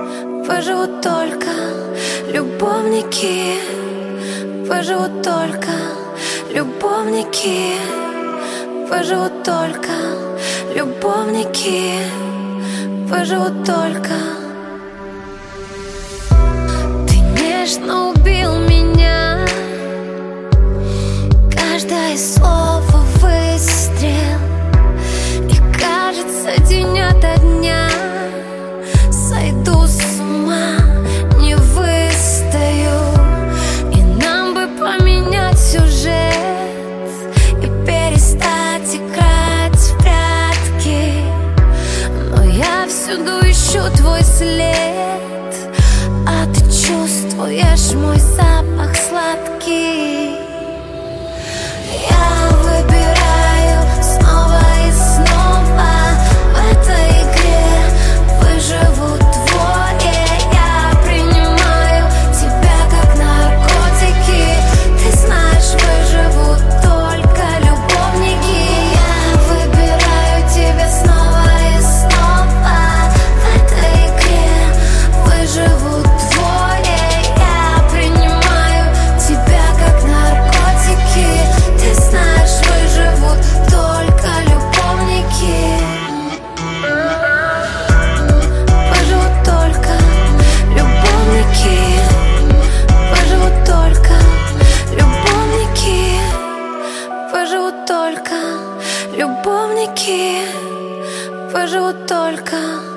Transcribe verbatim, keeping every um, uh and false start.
выживут только любовники, выживут только любовники, выживут только любовники, выживут только. Ты нежно убил меня, каждое слово выстрел, и кажется, день ото дня сойду с ума, не выстою. И нам бы поменять сюжет и перестать играть в прятки, но я всюду ищу твой след, а ты чувствуешь мой запах сладкий. Я выбираю снова и снова в этой игре выживут двое. Я принимаю тебя как наркотики, ты знаешь, выживут только любовники. Я выбираю тебя снова и снова в этой игре выживут двое. Я принимаю тебя как наркотики, ты знаешь, выживут только любовники. Выживут только любовники, выживут только любовники, выживут только любовники, выживут только.